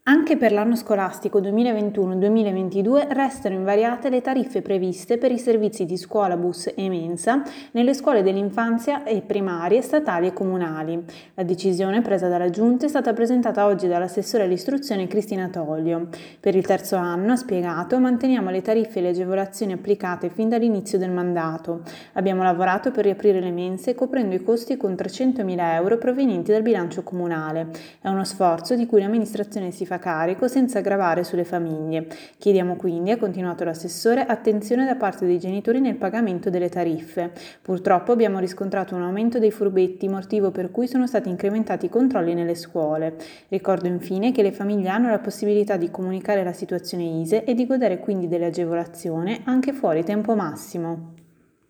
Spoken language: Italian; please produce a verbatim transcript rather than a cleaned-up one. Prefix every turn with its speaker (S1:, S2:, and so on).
S1: Anche per l'anno scolastico duemilaventuno duemilaventidue restano invariate le tariffe previste per i servizi di scuola, bus e mensa nelle scuole dell'infanzia e primarie statali e comunali. La decisione presa dalla Giunta è stata presentata oggi dall'assessore all'istruzione Cristina Toglio. Per il terzo anno, ha spiegato, manteniamo le tariffe e le agevolazioni applicate fin dall'inizio del mandato. Abbiamo lavorato per riaprire le mense coprendo i costi con trecentomila euro provenienti dal bilancio comunale. È uno sforzo di cui l'amministrazione si fa carico senza gravare sulle famiglie. Chiediamo quindi, ha continuato l'assessore, attenzione da parte dei genitori nel pagamento delle tariffe. Purtroppo abbiamo riscontrato un aumento dei furbetti, motivo per cui sono stati incrementati i controlli nelle scuole. Ricordo infine che le famiglie hanno la possibilità di comunicare la situazione I S E e di godere quindi delle agevolazioni anche fuori tempo massimo.